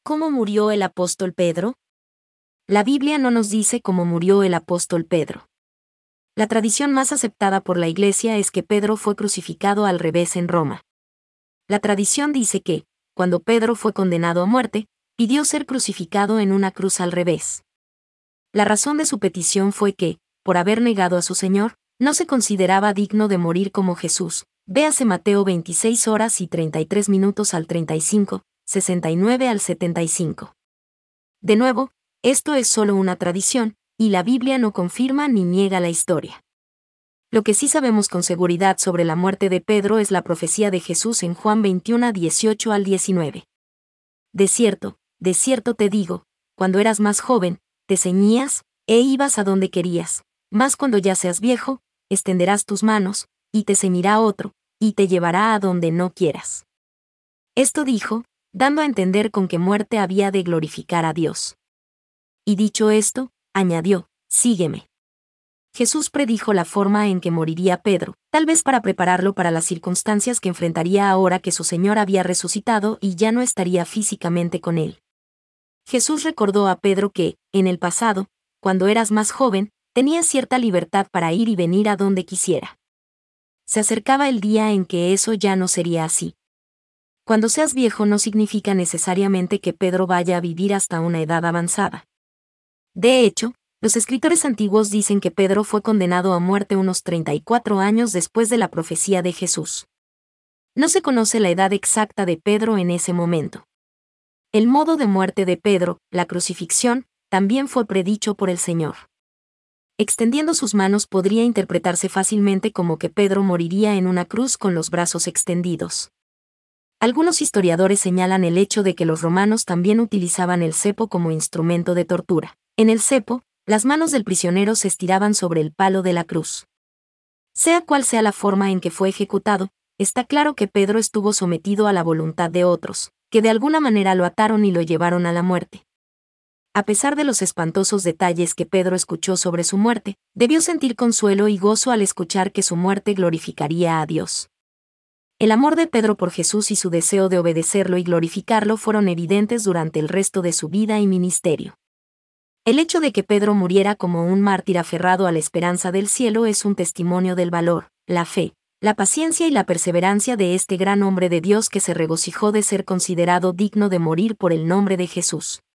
¿Cómo murió el apóstol Pedro? La Biblia no nos dice cómo murió el apóstol Pedro. La tradición más aceptada por la Iglesia es que Pedro fue crucificado al revés en Roma. La tradición dice que, cuando Pedro fue condenado a muerte, pidió ser crucificado en una cruz al revés. La razón de su petición fue que, por haber negado a su Señor, no se consideraba digno de morir como Jesús. Véase Mateo 26 horas y 33 minutos al 35, 69 al 75. De nuevo, esto es solo una tradición, y la Biblia no confirma ni niega la historia. Lo que sí sabemos con seguridad sobre la muerte de Pedro es la profecía de Jesús en Juan 21, 18 al 19. De cierto te digo, cuando eras más joven, te ceñías, e ibas a donde querías, mas cuando ya seas viejo, extenderás tus manos, y te ceñirá otro, y te llevará a donde no quieras. Esto dijo, dando a entender con qué muerte había de glorificar a Dios. Y dicho esto, añadió, sígueme. Jesús predijo la forma en que moriría Pedro, tal vez para prepararlo para las circunstancias que enfrentaría ahora que su Señor había resucitado y ya no estaría físicamente con él. Jesús recordó a Pedro que, en el pasado, cuando eras más joven, tenías cierta libertad para ir y venir a donde quisiera. Se acercaba el día en que eso ya no sería así. Cuando seas viejo no significa necesariamente que Pedro vaya a vivir hasta una edad avanzada. De hecho, los escritores antiguos dicen que Pedro fue condenado a muerte unos 34 años después de la profecía de Jesús. No se conoce la edad exacta de Pedro en ese momento. El modo de muerte de Pedro, la crucifixión, también fue predicho por el Señor. Extendiendo sus manos podría interpretarse fácilmente como que Pedro moriría en una cruz con los brazos extendidos. Algunos historiadores señalan el hecho de que los romanos también utilizaban el cepo como instrumento de tortura. En el cepo, las manos del prisionero se estiraban sobre el palo de la cruz. Sea cual sea la forma en que fue ejecutado, está claro que Pedro estuvo sometido a la voluntad de otros, que de alguna manera lo ataron y lo llevaron a la muerte. A pesar de los espantosos detalles que Pedro escuchó sobre su muerte, debió sentir consuelo y gozo al escuchar que su muerte glorificaría a Dios. El amor de Pedro por Jesús y su deseo de obedecerlo y glorificarlo fueron evidentes durante el resto de su vida y ministerio. El hecho de que Pedro muriera como un mártir aferrado a la esperanza del cielo es un testimonio del valor, la fe, la paciencia y la perseverancia de este gran hombre de Dios que se regocijó de ser considerado digno de morir por el nombre de Jesús.